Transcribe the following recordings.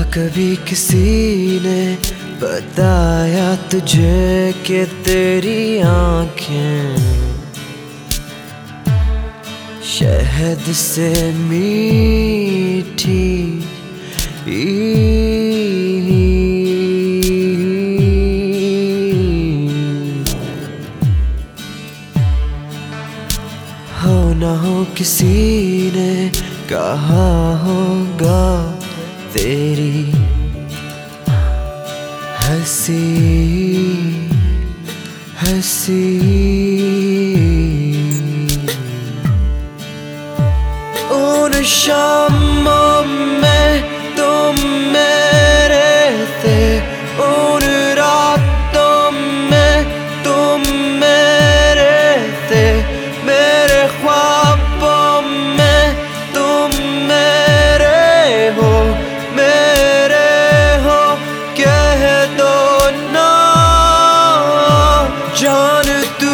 कभी किसी ने बताया तुझे कि तेरी आँखें शहद से मीठी हो ना हो किसी ने कहा होगा तेरी हंसी हंसी उन शामों में तुम मेरे थे, उन रातों में तुम मेरे थे, मेरे ख्वाबों में तुम मेरे हो कह दो ना जान तू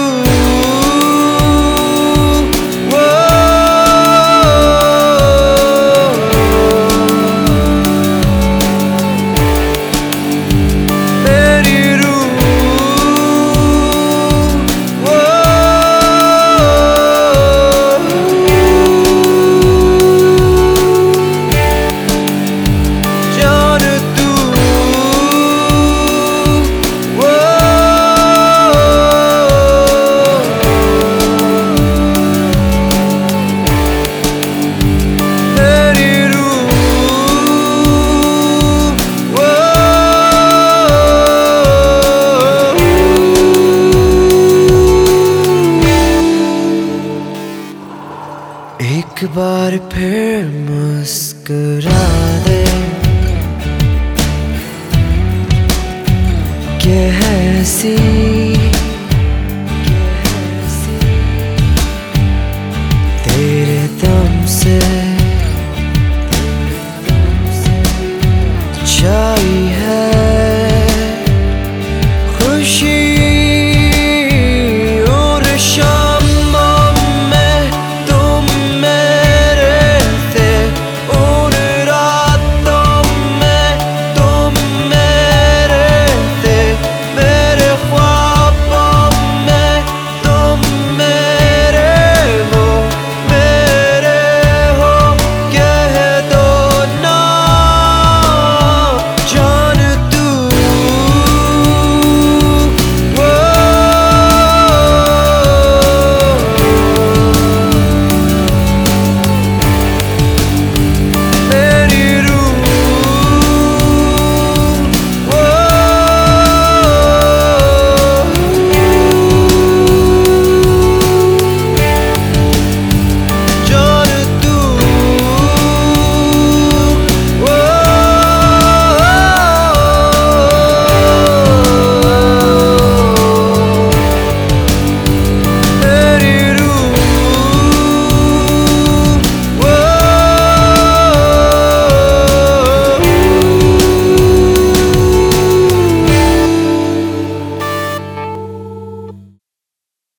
एक बार फिर मुस्कुरा दे कि है ऐसी